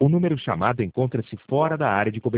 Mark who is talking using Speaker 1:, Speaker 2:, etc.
Speaker 1: O número chamado encontra-se fora da área de cobertura.